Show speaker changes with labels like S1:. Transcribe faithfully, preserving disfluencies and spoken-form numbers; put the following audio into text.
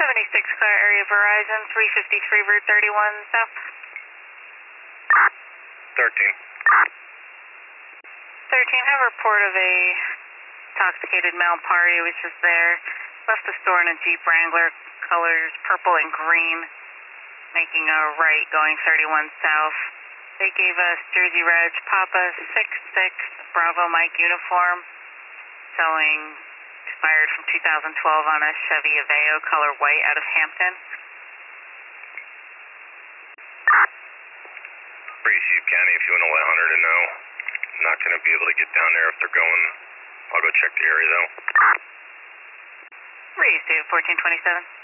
S1: seventy-six car area Verizon, three fifty-three Route thirty-one South.
S2: thirteen.
S1: thirteen, have a report of a intoxicated male party was just there. Left the store in a Jeep Wrangler, colors purple and green, making a right going thirty-one South. They gave us Jersey Reg Papa six six Bravo Mike uniform, showing expired from two thousand twelve on a Chevy Aveo color white out of Hampton.
S2: Receive County, if you want to let Hunter to know. I'm not going to be able to get down there if they're going. I'll go check the area though.
S1: Receive fourteen twenty-seven.